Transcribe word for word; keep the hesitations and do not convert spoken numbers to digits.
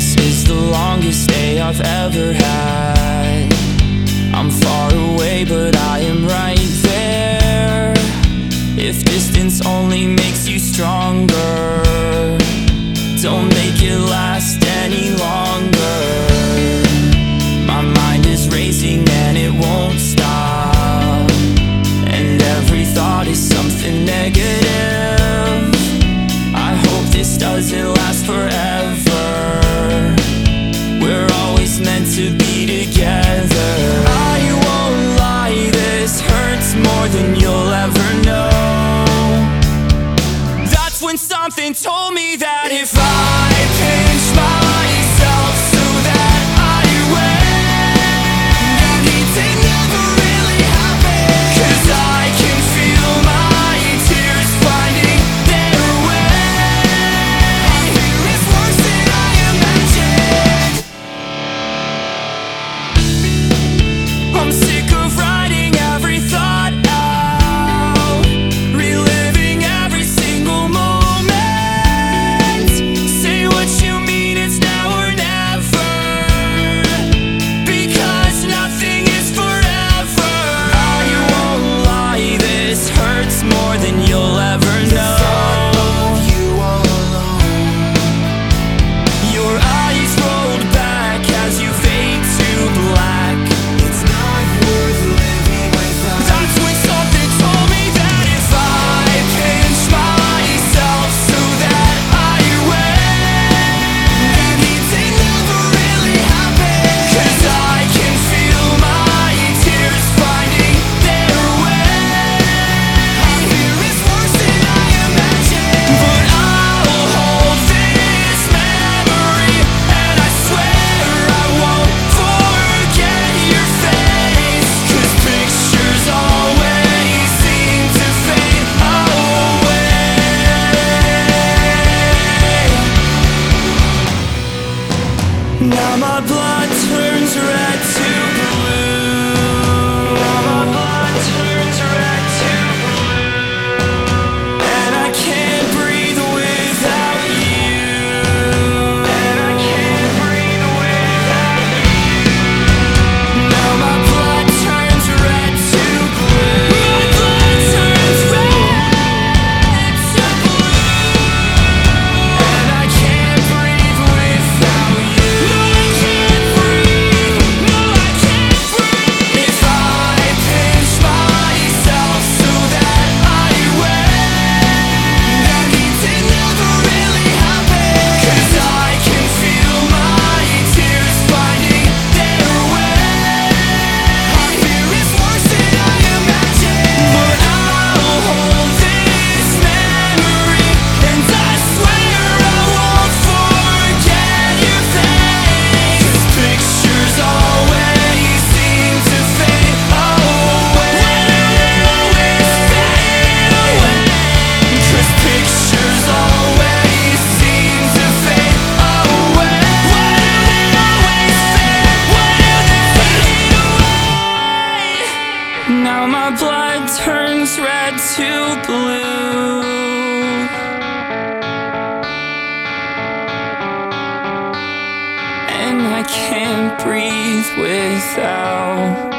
This is the longest day I've ever had. I'm far away, but I am right there. If distance only makes you stronger, don't make it last any longer. My mind is racing and it won't stop, and every thought is something negative. I hope this doesn't last forever. We're always meant to be together. I won't lie, this hurts more than you'll ever know. That's when something told me that if I pinch myself so that I win, it never really happened. 'Cause I can feel my tears finding their way. It's worse than I imagined. I'm sick of writing every thought out, reliving every single moment. Say what you mean, it's now or never, because nothing is forever. I won't lie, this hurts more than you'll ever know. You all alone, your eyes rolled back as you fade to black. It's not worth living without. That's when something told me that if I pinch myself so that I win, it never really happened. 'Cause I can feel my tears finding their way. Fear is worse than I imagined. But I'll hold this memory, and I swear I won't forget your face. 'Cause pictures always seem to fade away. Now my blood turns red to blue. Now my blood turns red to blue. And I can't breathe without you. And I can't breathe without you. Now my blood turns red to blue. My blood turns red to blue. And I can't breathe without you. No, I can't breathe. No, I can't breathe. If I pinch myself so that I win, it never really happened. 'Cause I can feel my tears finding their way. Fear is worse than I imagined. But I'll hold this memory, and I swear I won't forget your face. 'Cause pictures always seem to fade away. Fade away. 'Cause pictures always seem to fade away. Always fade, fade away. Now my blood turns red to blue, and I can't breathe without